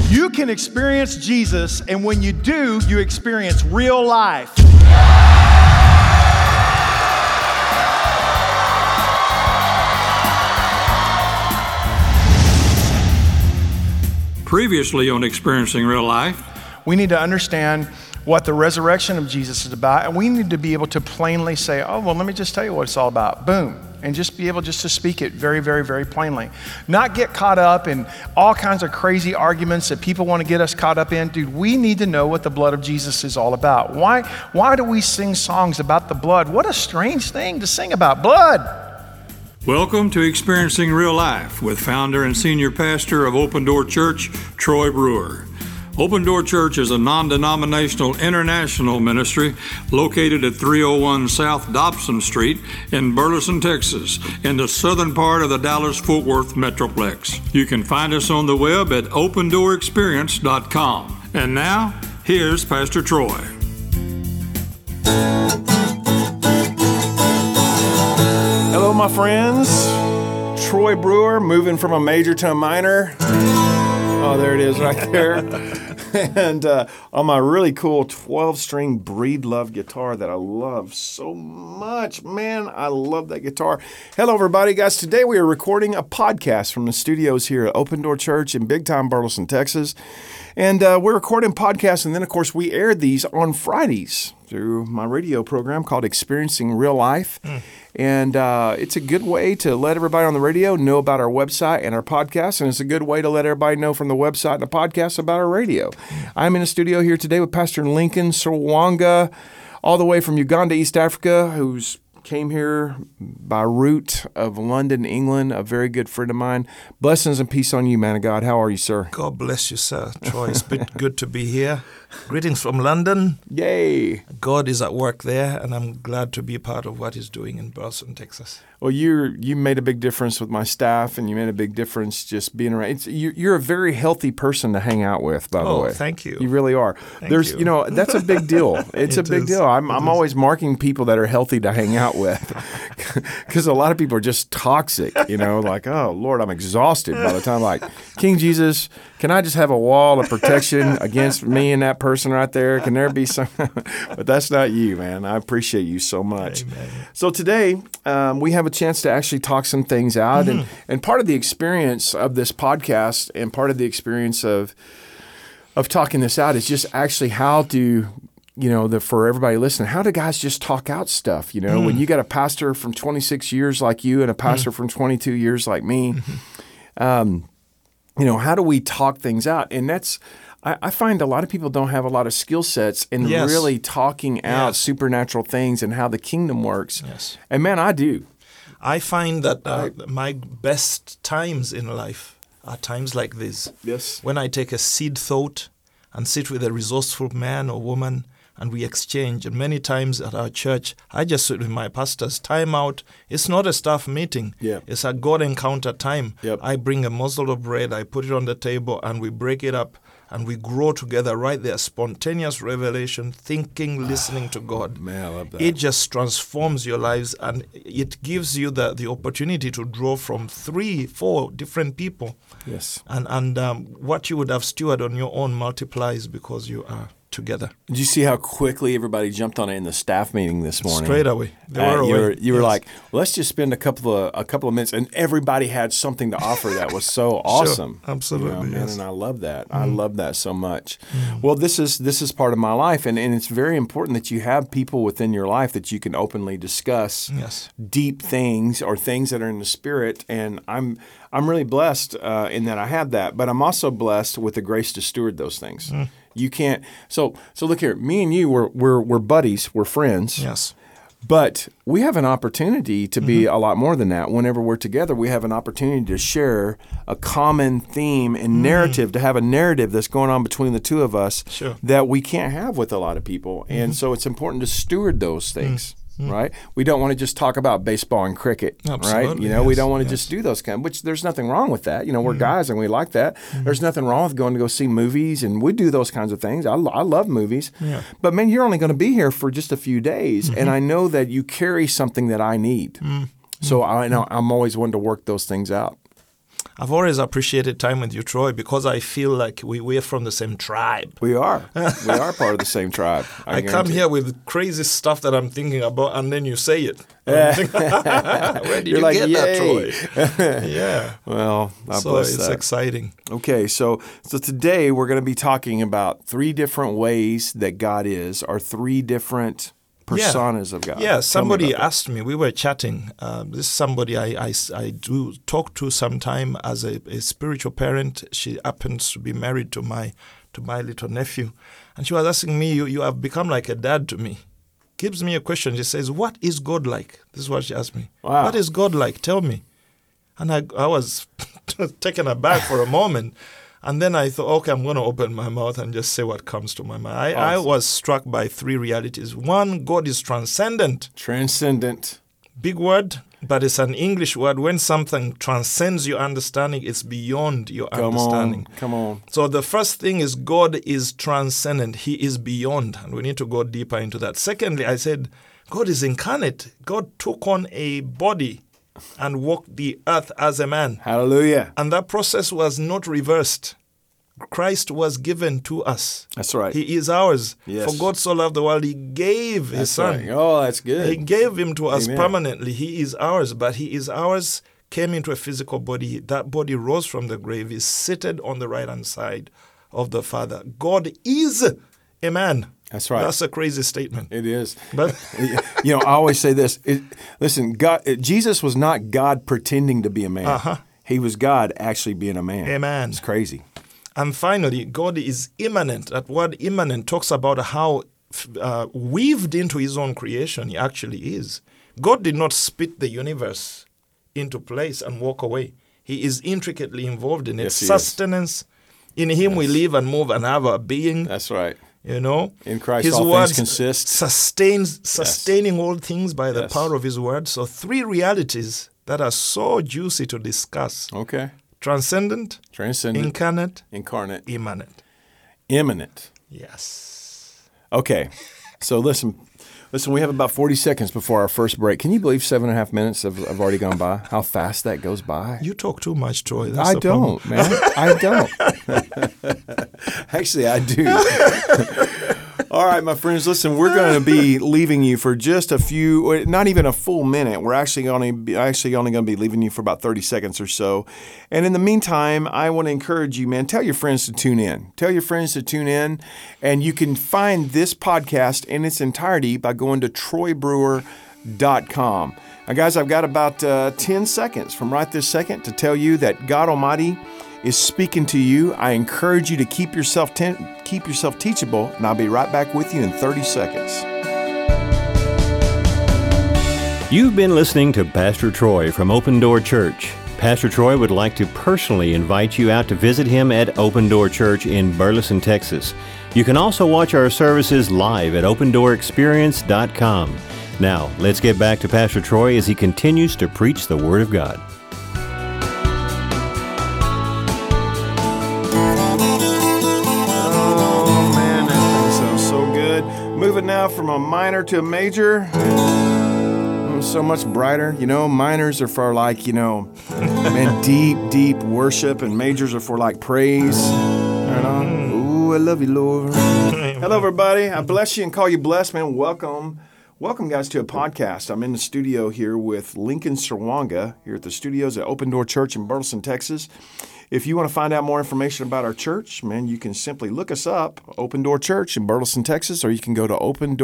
You can experience Jesus, and when you do, you experience real life. Previously on Experiencing Real Life, we need to understand what the resurrection of Jesus is about, and we need to be able to plainly say, oh, well, let me just tell you what it's all about. Boom. And just be able just to speak it very, very, very plainly. Not get caught up in all kinds of crazy arguments that people want to get us caught up in. Dude, we need to know what the blood of Jesus is all about. Why do we sing songs about the blood? What a strange thing to sing about blood. Welcome to Experiencing Real Life with founder and senior pastor of Open Door Church, Troy Brewer. Open Door Church is a non-denominational international ministry located at 301 South Dobson Street in Burleson, Texas, in the southern part of the Dallas-Fort Worth Metroplex. You can find us on the web at opendoorexperience.com. And now, here's Pastor Troy. Hello, my friends. Troy Brewer, moving from a major to a minor. Oh, there it is right there. And on my really cool 12-string Breedlove guitar that I love so much. Man, I love that guitar. Hello, everybody, guys. Today we are recording a podcast from the studios here at Open Door Church in Big Time, Burleson, Texas. And we're recording podcasts, and then, of course, we air these on Fridays through my radio program called Experiencing Real Life. And it's a good way to let everybody on the radio know about our website and our podcast, and it's a good way to let everybody know from the website and the podcast about our radio. I'm in a studio here today with Pastor Lincoln Sawanga, all the way from Uganda, East Africa, who's came here by route of London, England, a very good friend of mine. Blessings and peace on you, man of God. How are you, sir? God bless you, sir. Troy, it's been good to be here. Greetings from London. Yay. God is at work there, and I'm glad to be a part of what he's doing in Burleson, Texas. Well, you made a big difference with my staff, and you made a big difference just being around. You're a very healthy person to hang out with, by the way. Oh, thank you. You really are. Thank you. That's a big deal. It's a big deal. I'm always marking people that are healthy to hang out with, because a lot of people are just toxic. Like, oh Lord, I'm exhausted by the time. Like, King Jesus, can I just have a wall of protection against me and that person right there? Can there be some? But that's not you, man. I appreciate you so much. Amen. So today we have a chance to actually talk some things out, and part of the experience of this podcast and part of the experience of talking this out is just actually how to, for everybody listening, how do guys just talk out stuff? When you got a pastor from 26 years like you and a pastor from 22 years like me, how do we talk things out? And that's, I find a lot of people don't have a lot of skill sets in really talking out supernatural things and how the kingdom works. Yes. And man, I do. I find that my best times in life are times like this. Yes. When I take a seed thought and sit with a resourceful man or woman and we exchange. And many times at our church, I just sit with my pastors. Time out. It's not a staff meeting. Yeah. It's a God encounter time. Yep. I bring a morsel of bread, I put it on the table, and we break it up. And we grow together right there. Spontaneous revelation, thinking, listening to God. Man, I love that. It just transforms your lives, and it gives you the opportunity to draw from 3-4 different people. Yes. And what you would have stewed on your own multiplies because you are together. Did you see how quickly everybody jumped on it in the staff meeting this morning? Straight away. They were away. You were Yes. like, well, let's just spend a couple of minutes, and everybody had something to offer that was so awesome. Sure, absolutely, man, yes. and I love that. I love that so much. Well, this is part of my life, and it's very important that you have people within your life that you can openly discuss Yes. deep things or things that are in the spirit. And I'm really blessed in that I have that, but I'm also blessed with the grace to steward those things. You can't. So look here. Me and you, we're buddies. We're friends. Yes. But we have an opportunity to be a lot more than that. Whenever we're together, we have an opportunity to share a common theme and narrative, to have a narrative that's going on between the two of us Sure. that we can't have with a lot of people. And so it's important to steward those things. Right? We don't want to just talk about baseball and cricket, right? Absolutely, We yes, don't want to yes. just do those which there's nothing wrong with that. We're guys and we like that. There's nothing wrong with going to go see movies, and we do those kinds of things. I love movies. Yeah. But man, you're only going to be here for just a few days, and I know that you carry something that I need. So I'm always wanting to work those things out. I've always appreciated time with you, Troy, because I feel like we're from the same tribe. We are. We are part of the same tribe. I come here with crazy stuff that I'm thinking about, and then you say it. Where did You're you like, get that, "Yay." Troy? Yeah. Well, I So bless it's that. exciting. Okay, so today we're going to be talking about 3 different ways that God is, or 3 different personas of God. Yeah, Tell me somebody about that. asked me, we were chatting. This is somebody I do talk to sometime as a spiritual parent. She happens to be married to my little nephew. And she was asking me, you have become like a dad to me. Gives me a question. She says, what is God like? This is what she asked me. Wow. What is God like? Tell me. And I was taken aback for a moment. And then I thought, okay, I'm going to open my mouth and just say what comes to my mind. I was struck by 3 realities. 1, God is transcendent. Transcendent. Big word, but it's an English word. When something transcends your understanding, it's beyond your understanding. Come on. So the first thing is God is transcendent. He is beyond, and we need to go deeper into that. Secondly, I said God is incarnate. God took on a body and walked the earth as a man. Hallelujah. And that process was not reversed. Christ was given to us. That's right. He is ours. Yes. For God so loved the world, He gave His That's Son. right. Oh, that's He good. gave Him to us Amen. permanently. He is ours, but He is ours, came into a physical body. That body rose from the grave, is seated on the right-hand side of the Father. God is a man. That's right. That's a crazy statement. It is. But You know, I always say this. Listen, Jesus was not God pretending to be a man. He was God actually being a man. Amen. It's crazy. And finally, God is immanent. That word immanent talks about how weaved into His own creation He actually is. God did not spit the universe into place and walk away. He is intricately involved in it. Yes, He is. Sustenance. In Him we live and move and have our being. That's right. You know, In Christ His all words things consist. sustaining all things by the Yes. power of His word. So 3 realities that are so juicy to discuss. Okay. Transcendent, Transcendent. incarnate, Incarnate. immanent. Imminent. Yes. Okay. So listen, we have about 40 seconds before our first break. Can you believe 7.5 minutes have already gone by? How fast that goes by? You talk too much, Troy. That's I the problem. don't, man. I don't. Actually, I do. All right, my friends, listen, we're going to be leaving you for just a few, not even a full minute. We're actually only going to be leaving you for about 30 seconds or so. And in the meantime, I want to encourage you, man, tell your friends to tune in. Tell your friends to tune in. And you can find this podcast in its entirety by going to troybrewer.com. Now, guys, I've got about 10 seconds from right this second to tell you that God Almighty is speaking to you. I encourage you to keep yourself teachable, and I'll be right back with you in 30 seconds. You've been listening to Pastor Troy from Open Door Church. Pastor Troy would like to personally invite you out to visit him at Open Door Church in Burleson, Texas. You can also watch our services live at opendoorexperience.com. Now, let's get back to Pastor Troy as he continues to preach the Word of God. Oh, man, that thing sounds so good. Moving now from a minor to a major. So much brighter. You know, minors are for like, man, deep worship, and majors are for like praise. Right on. Ooh, I love you, Lord. Hello, everybody. I bless you and call you blessed, man. Welcome. Welcome, guys, to a podcast. I'm in the studio here with Lincoln Serwanga here at the studios at Open Door Church in Burleson, Texas. If you want to find out more information about our church, man, you can simply look us up, Open Door Church in Burleson, Texas, or you can go to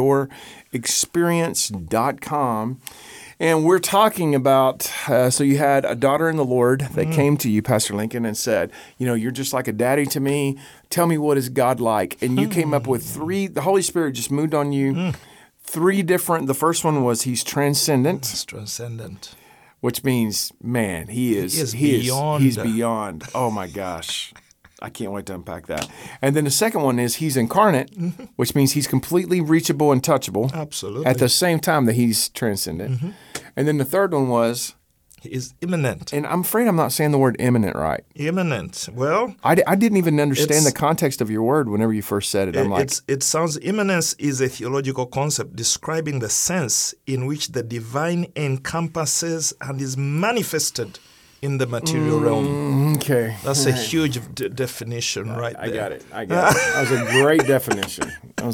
opendoorexperience.com. And we're talking about, so you had a daughter in the Lord that came to you, Pastor Lincoln, and said, you're just like a daddy to me. Tell me, what is God like? And you came up with 3, the Holy Spirit just moved on you. 3 different, the first one was He's transcendent. It's transcendent. Which means, man, He is beyond. He's beyond. Oh my gosh. I can't wait to unpack that. And then the second one is He's incarnate, which means He's completely reachable and touchable. Absolutely. At the same time that He's transcendent. And then the third one was, He is immanent. and I'm afraid I'm not saying the word imminent right. Immanent. Well, I didn't even understand It's- the context of your word whenever you first said it. I'm like, it sounds immanence is a theological concept describing the sense in which the divine encompasses and is manifested in the material realm. Okay. That's a huge definition right I there. got it. That was a great definition.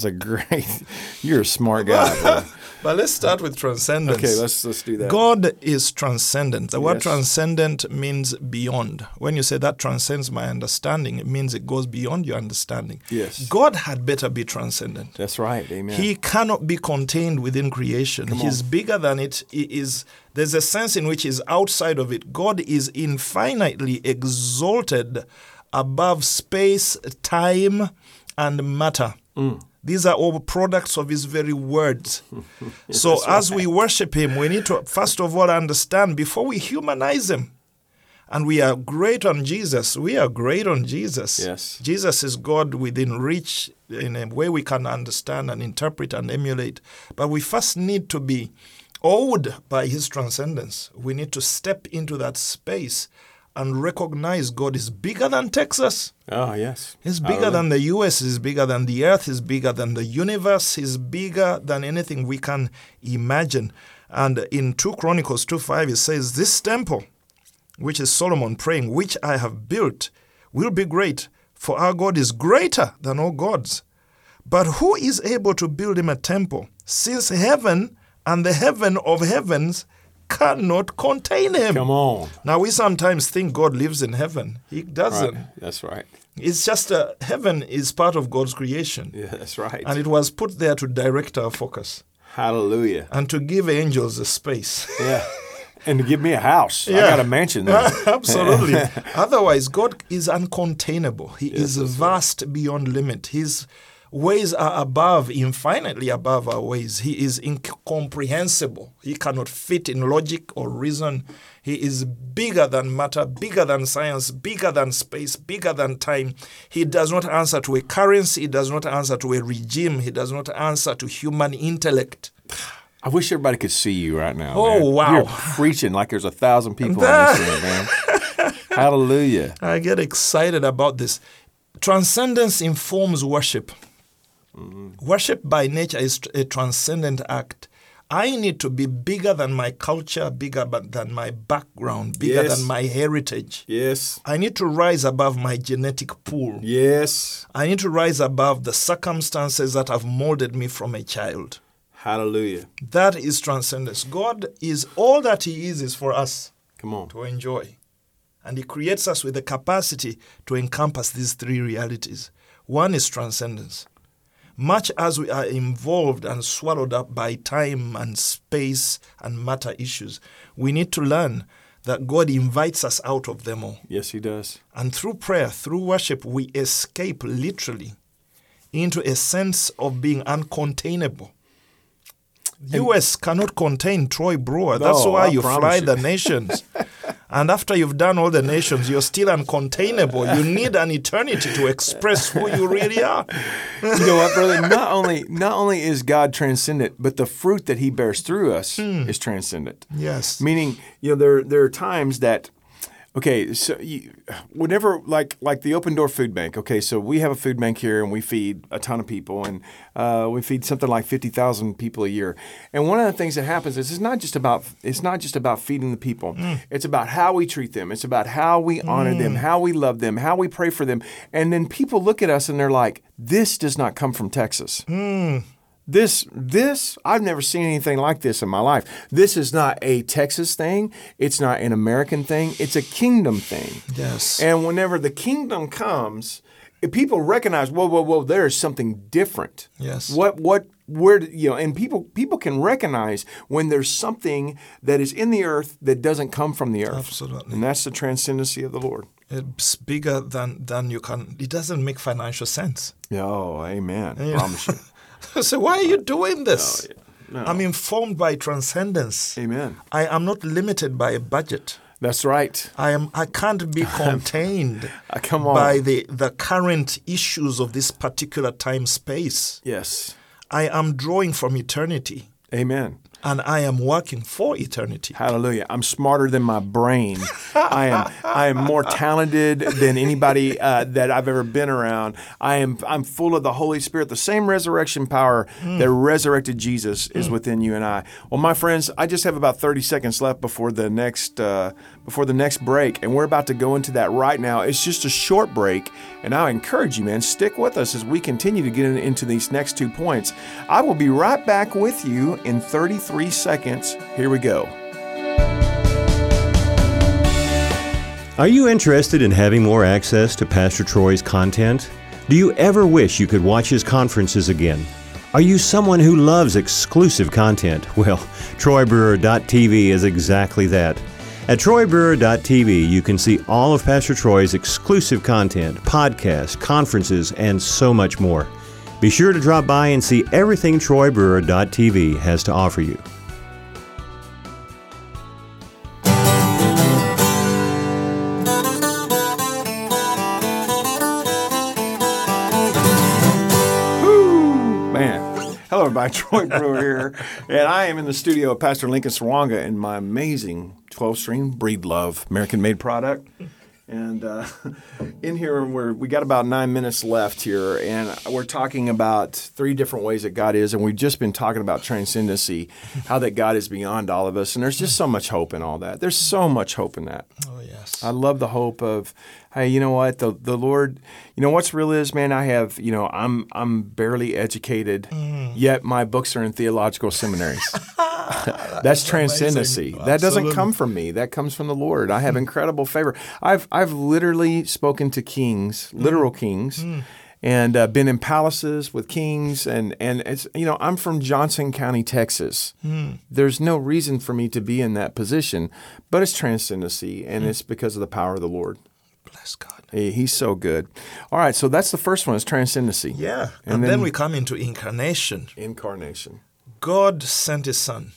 You're a smart guy, bro. But let's start with transcendence. Okay, let's do that. God is transcendent. The word Yes. transcendent means beyond. When you say that transcends my understanding, it means it goes beyond your understanding. Yes. God had better be transcendent. That's right. Amen. He cannot be contained within creation. He's bigger than it. There's a sense in which he's outside of it. God is infinitely exalted above space, time, and matter. These are all products of his very words. So as we worship him, we need to first of all understand before we humanize him. And we are great on Jesus. We are great on Jesus. Yes. Jesus is God within reach in a way we can understand and interpret and emulate. But we first need to be awed by his transcendence. We need to step into that space and recognize God is bigger than Texas. Oh, yes. He's bigger than the U.S., he's bigger than the earth, he's bigger than the universe, he's bigger than anything we can imagine. And in 2 Chronicles 2:5, it says, "This temple, which is Solomon praying, which I have built, will be great, for our God is greater than all gods. But who is able to build him a temple, since heaven and the heaven of heavens cannot contain him?" Come on. Now, we sometimes think God lives in heaven. He doesn't. Right. That's right. It's just heaven is part of God's creation. Yeah, that's right. And it was put there to direct our focus Hallelujah. and to give angels a space. Yeah. And to give me a house. I Yeah. got a mansion there. Absolutely. Otherwise, God is uncontainable. He is vast beyond limit. His ways are infinitely above our ways. He is incomprehensible. He cannot fit in logic or reason. He is bigger than matter, bigger than science, bigger than space, bigger than time. He does not answer to a currency. He does not answer to a regime. He does not answer to human intellect. I wish everybody could see you right now. Oh, man. wow. You're preaching like there's 1,000 people on this thing, man. Hallelujah. I get excited about this. Transcendence informs worship. Worship by nature is a transcendent act. I need to be bigger than my culture, bigger than my background, bigger Yes. than my heritage. Yes. I need to rise above my genetic pool. Yes. I need to rise above the circumstances that have molded me from a child. Hallelujah. That is transcendence. God is all that he is for us Come on. to enjoy. And he creates us with the capacity to encompass these three realities. One is transcendence. Much as we are involved and swallowed up by time and space and matter issues, we need to learn that God invites us out of them all. Yes, he does. And through prayer, through worship, we escape literally into a sense of being uncontainable. U.S. cannot contain Troy Brewer. That's No, why I you promise fly you. the nations. And after you've done all the nations, you're still uncontainable. You need an eternity to express who you really are. You know what, brother? Not only is God transcendent, but the fruit that he bears through us is transcendent. Yes. Meaning, there are times that, okay, so whenever, like the Open Door Food Bank, okay, so we have a food bank here and we feed a ton of people and we feed something like 50,000 people a year. And one of the things that happens is it's not just about feeding the people. It's about how we treat them. It's about how we honor them, how we love them, how we pray for them. And then people look at us and they're like, this does not come from Texas. This, I've never seen anything like this in my life. This is not a Texas thing. It's not an American thing. It's a kingdom thing. Yes. And whenever the kingdom comes, if people recognize, whoa, there is something different. Yes. And people can recognize when there's something that is in the earth that doesn't come from the earth. Absolutely. And that's the transcendency of the Lord. It's bigger than you can. It doesn't make financial sense. Oh, amen. Yeah. Promise you. So why are you doing this? No. I'm informed by transcendence. Amen. I am not limited by a budget. That's right. I can't be contained Come on. by the current issues of this particular time space. Yes. I am drawing from eternity. Amen. And I am working for eternity. Hallelujah. I'm smarter than my brain. I am more talented than anybody that I've ever been around. I'm full of the Holy Spirit. The same resurrection power that resurrected Jesus is within you and I. Well, my friends, I just have about 30 seconds left before the next break, and we're about to go into that right now. It's just a short break, and I encourage you, man, stick with us as we continue to get into these next 2 points. I will be right back with you in 33 seconds. Here we go. Are you interested in having more access to Pastor Troy's content? Do you ever wish you could watch his conferences again? Are you someone who loves exclusive content? Well, TroyBrewer.tv is exactly that. At TroyBrewer.tv, you can see all of Pastor Troy's exclusive content, podcasts, conferences, and so much more. Be sure to drop by and see everything TroyBrewer.tv has to offer you. Hello, everybody. Troy Brewer here, and I am in the studio with Pastor Lincoln Swanga and my amazing 12-string Breedlove American-made product. And in here, we got about 9 minutes left here, and we're talking about 3 different ways that God is, and we've just been talking about transcendency, how that God is beyond all of us, and there's just so much hope in all that. There's so much hope in that. Oh, yes. I love the hope of, hey, you know what, the Lord, you know what's real is, man, I have, you know, I'm barely educated, yet my books are in theological seminaries. That's transcendency. Amazing. That doesn't Absolutely. come from me. That comes from the Lord. I have incredible favor. I've literally spoken to kings, literal kings, and been in palaces with kings. And it's, you know, I'm from Johnson County, Texas. There's no reason for me to be in that position, but it's transcendency, and it's because of the power of the Lord. Bless God. He's so good. All right, so that's the first one, is transcendency. Yeah. And then we come into incarnation. Incarnation. God sent His Son.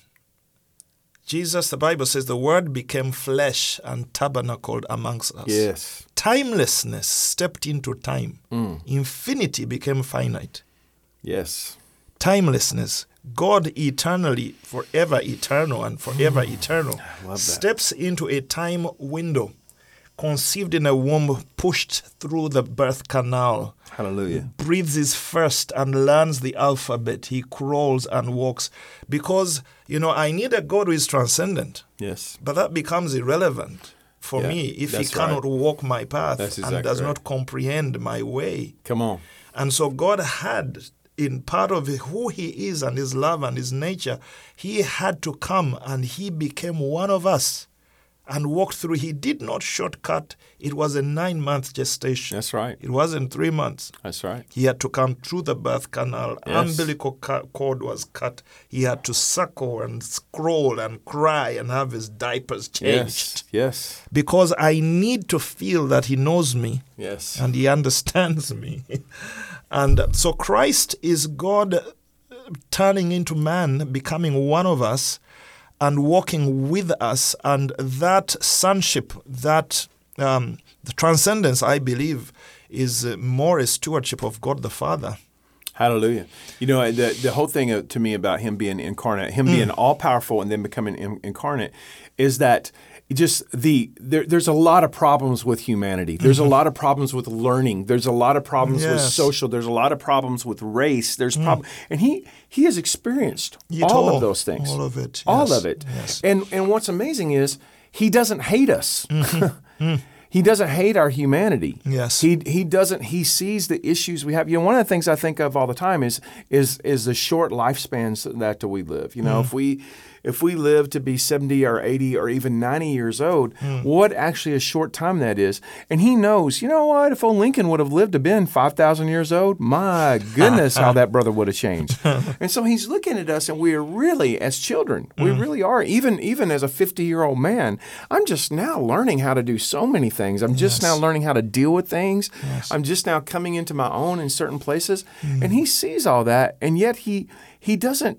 Jesus, the Bible says, the Word became flesh and tabernacled amongst us. Yes. Timelessness stepped into time. Infinity became finite. Yes. Timelessness, God eternally, forever eternal and forever eternal, steps into a time window, conceived in a womb, pushed through the birth canal. Hallelujah. Breathes his first and learns the alphabet. He crawls and walks. Because, you know, I need a God who is transcendent. Yes. But that becomes irrelevant for Yeah, me if he that's cannot right. walk my path That's and exactly does right. not comprehend my way. Come on. And so God had, in part of who he is and his love and his nature, he had to come and he became one of us and walked through. He did not shortcut. It was a 9-month gestation. That's right. It wasn't 3 months. That's right. He had to come through the birth canal. Yes. Umbilical cord was cut. He had to suckle and scroll and cry and have his diapers changed. Yes. Yes. Because I need to feel that he knows me Yes. and he understands me. And so Christ is God turning into man, becoming one of us and walking with us. And that sonship, that the transcendence, I believe, is more a stewardship of God the Father. Hallelujah. You know, the whole thing to me about him being incarnate, him being all-powerful and then becoming incarnate, is that just there's a lot of problems with humanity. There's a lot of problems with learning. There's a lot of problems with social. There's a lot of problems with race. There's and he has experienced all of those things. All of it. All yes, of it. Yes. And what's amazing is he doesn't hate us. He doesn't hate our humanity. Yes. He doesn't. He sees the issues we have. You know, one of the things I think of all the time is the short lifespans that we live. You know, if we live to be 70 or 80 or even 90 years old, what actually a short time that is. And he knows, you know what, if old Lincoln would have lived to been 5,000 years old, my goodness, how that brother would have changed. And so he's looking at us, and we are really, as children, we really are. Even as a 50-year-old man, I'm just now learning how to do so many things. I'm just now learning how to deal with things. I'm just now coming into my own in certain places. And he sees all that, and yet he doesn't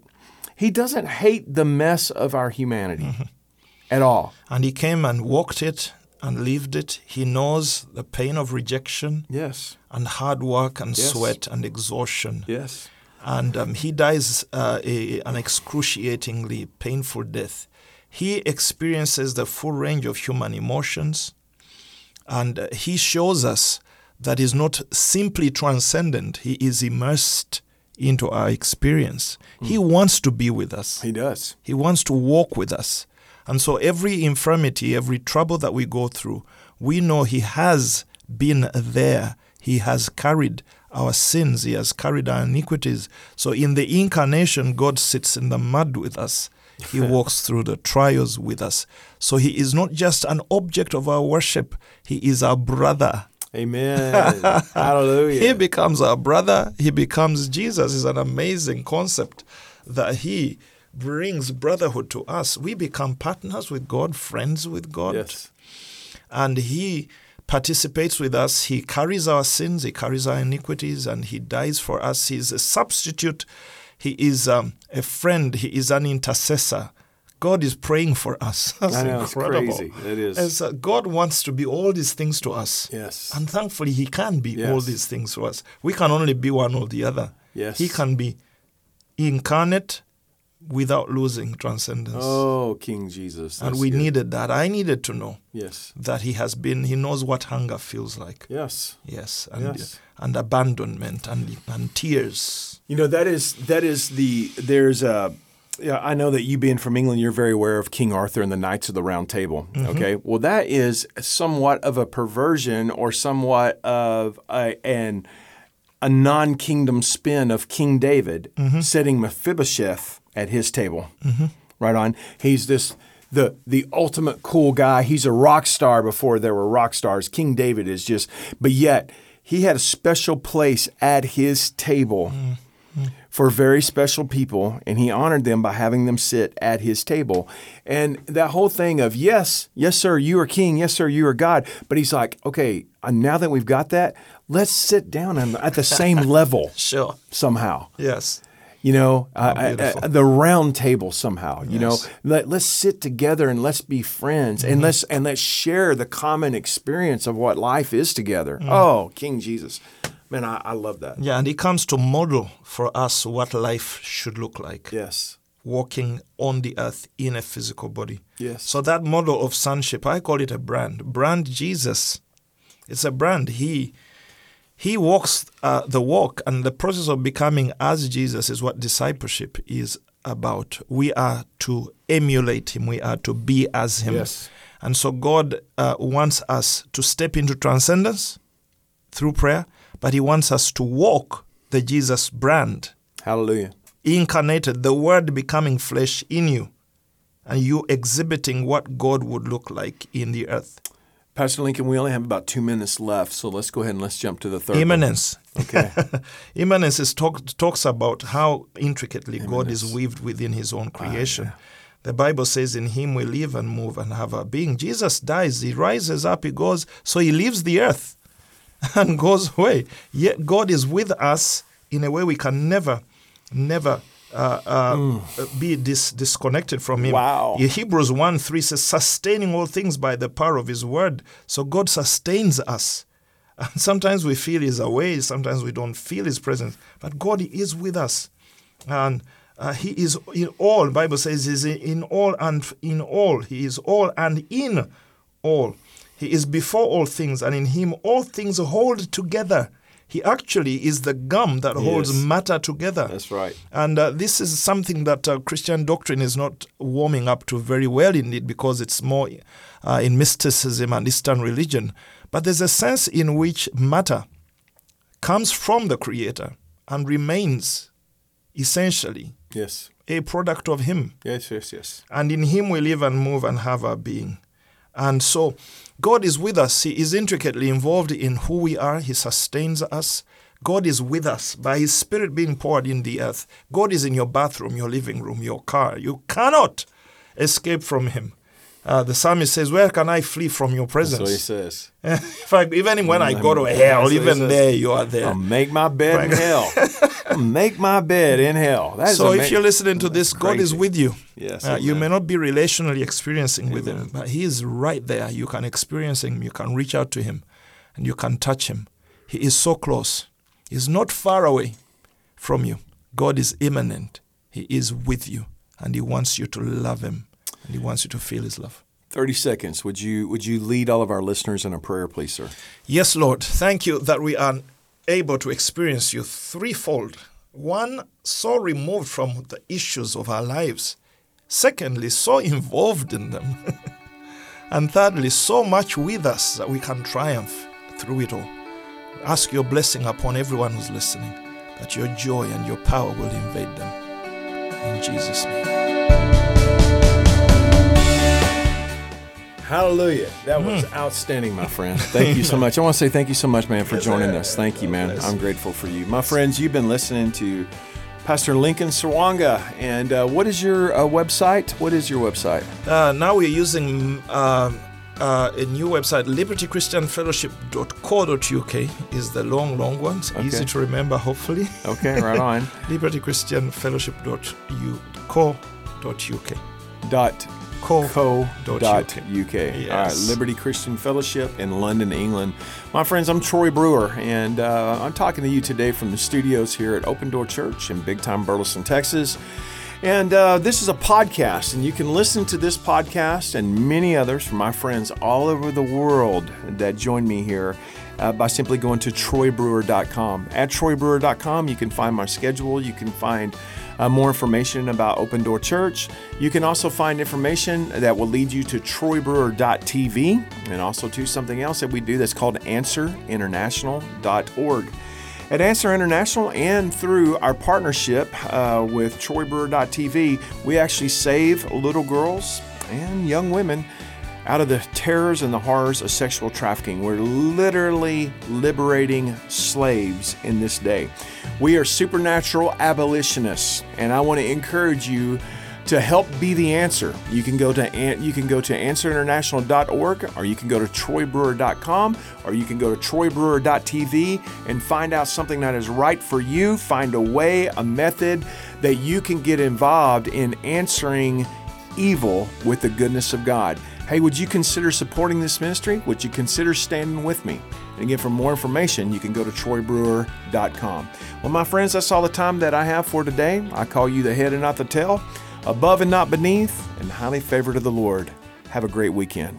hate the mess of our humanity at all. And he came and walked it and lived it. He knows the pain of rejection Yes. and hard work and Yes. sweat and exhaustion. Yes. And he dies an excruciatingly painful death. He experiences the full range of human emotions, and he shows us that he's not simply transcendent, he is immersed into our experience. He wants to be with us. He does. He wants to walk with us. And so every infirmity, every trouble that we go through, we know he has been there. He has carried our sins. He has carried our iniquities. So in the incarnation, God sits in the mud with us. He walks through the trials with us. So he is not just an object of our worship. He is our brother. Amen. Hallelujah. He becomes our brother. He becomes Jesus. It's an amazing concept that he brings brotherhood to us. We become partners with God, friends with God. Yes. And he participates with us. He carries our sins. He carries our iniquities, and he dies for us. He is a substitute. He is a friend. He is an intercessor. God is praying for us. That's I know, incredible. it's crazy. It is. And so God wants to be all these things to us. Yes. And thankfully, he can be Yes. all these things to us. We can only be one or the other. Yes. He can be incarnate without losing transcendence. Oh, King Jesus. and That's we good. needed that. I needed to know Yes. that he knows what hunger feels like. Yes. Yes. Yes. And abandonment and tears. You know, I know that you being from England, you're very aware of King Arthur and the Knights of the Round Table. Mm-hmm. Okay. Well, that is somewhat of a perversion or somewhat of a non-kingdom spin of King David Mm-hmm. setting Mephibosheth at his table. Right on. He's the ultimate cool guy. He's a rock star before there were rock stars. King David is just, but yet he had a special place at his table for very special people, and he honored them by having them sit at his table. And that whole thing of, yes, sir, you are king. Yes, sir, you are God. But he's like, okay, now that we've got that, let's sit down at the same level Sure. somehow. Yes. You know, beautiful. the round table somehow. You Yes. know, let's sit together and let's be friends and let's share the common experience of what life is together. Oh, King Jesus, man, I love that. Yeah, and he comes to model for us what life should look like. Yes, Walking on the earth in a physical body. yes. So that model of sonship, I call it a brand. Brand Jesus. It's a brand. He walks the walk, and the process of becoming as Jesus is what discipleship is about. We are to emulate him. We are to be as him. Yes. And so God wants us to step into transcendence through prayer, but he wants us to walk the Jesus brand, Hallelujah. incarnated, the Word becoming flesh in you, and you exhibiting what God would look like in the earth. Pastor Lincoln, we only have about 2 minutes left, so let's go ahead and let's jump to the third one. Immanence. Okay. Immanence talks about how intricately God is weaved within his own creation. The Bible says, in him we live and move and have our being. Jesus dies, he rises up, he goes, so he leaves the earth and goes away. Yet God is with us in a way we can never be disconnected from him. Wow. Hebrews 1:3 says, sustaining all things by the power of his word. So God sustains us. And sometimes we feel he's away, sometimes we don't feel his presence, but God is with us. And he is in all. The Bible says he's in all and in all. He is all and in all. He is before all things, and in him all things hold together. He actually is the gum that holds Yes. matter together. That's right. And this is something that Christian doctrine is not warming up to very well indeed, because it's more in mysticism and Eastern religion. But there's a sense in which matter comes from the Creator and remains essentially Yes. a product of him. Yes. And in him we live and move and have our being. And so God is with us. He is intricately involved in who we are. He sustains us. God is with us by his Spirit being poured in the earth. God is in your bathroom, your living room, your car. You cannot escape from him. The psalmist says, where can I flee from your presence? That's what he says. In fact, even when I go to That's hell, what he even says. there you are there. I'll make my bed in hell. I'll make my bed in hell. That is So if amazing. you're listening to this, God is Crazy. with you. Yes, You amen. may not be relationally experiencing with him, but he is right there. You can experience him. You can reach out to him, and you can touch him. He is so close. He's not far away from you. God is immanent. He is with you, and He wants you to love Him, and He wants you to feel His love. 30 seconds. Would you lead all of our listeners in a prayer, please, sir? Yes, Lord. Thank you that we are able to experience you threefold. One, so removed from the issues of our lives. Secondly, so involved in them. And thirdly, so much with us that we can triumph through it all. Ask your blessing upon everyone who's listening, that your joy and your power will invade them. In Jesus' name. Hallelujah. That was outstanding, my friend. Thank you so much. I want to say thank you so much, man, for joining us. Thank you, man. I'm grateful for you. My friends, you've been listening to Pastor Lincoln Sawanga. And what is your website? What is your website? Now we're using a new website, libertychristianfellowship.co.uk is the long one. It's easy to remember, hopefully. Okay, right on. libertychristianfellowship.co.uk. Co.uk. Yes. All right, Liberty Christian Fellowship in London, England. My friends, I'm Troy Brewer, and I'm talking to you today from the studios here at Open Door Church in big time Burleson, Texas. And this is a podcast, and you can listen to this podcast and many others from my friends all over the world that join me here by simply going to troybrewer.com. At troybrewer.com, you can find my schedule. You can find more information about Open Door Church. You can also find information that will lead you to troybrewer.tv and also to something else that we do that's called answerinternational.org. At Answer International and through our partnership with troybrewer.tv, we actually save little girls and young women out of the terrors and the horrors of sexual trafficking. We're literally liberating slaves in this day. We are supernatural abolitionists, and I want to encourage you to help be the answer. You can go to answerinternational.org, or you can go to troybrewer.com, or you can go to troybrewer.tv and find out something that is right for you. Find a way, a method that you can get involved in answering evil with the goodness of God. Hey, would you consider supporting this ministry? Would you consider standing with me? And again, for more information, you can go to troybrewer.com. Well, my friends, that's all the time that I have for today. I call you the head and not the tail, above and not beneath, and highly favored of the Lord. Have a great weekend.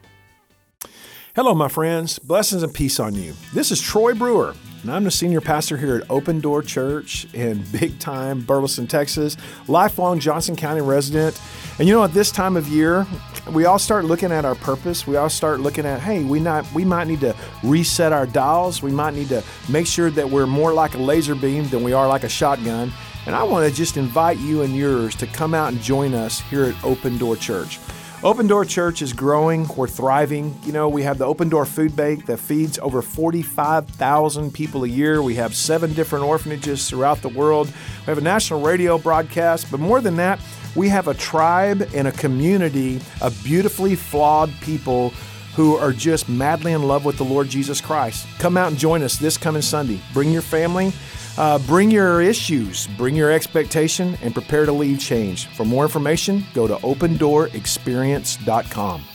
Hello, my friends. Blessings and peace on you. This is Troy Brewer, and I'm the senior pastor here at Open Door Church in big time Burleson, Texas, lifelong Johnson County resident. And you know, at this time of year, we all start looking at our purpose. We all start looking at, hey, we might need to reset our dials. We might need to make sure that we're more like a laser beam than we are like a shotgun. And I want to just invite you and yours to come out and join us here at Open Door Church. Open Door Church is growing. We're thriving. You know, we have the Open Door Food Bank that feeds over 45,000 people a year. We have 7 different orphanages throughout the world. We have a national radio broadcast. But more than that, we have a tribe and a community of beautifully flawed people who are just madly in love with the Lord Jesus Christ. Come out and join us this coming Sunday. Bring your family. Bring your issues, bring your expectation, and prepare to lead change. For more information, go to opendoorexperience.com.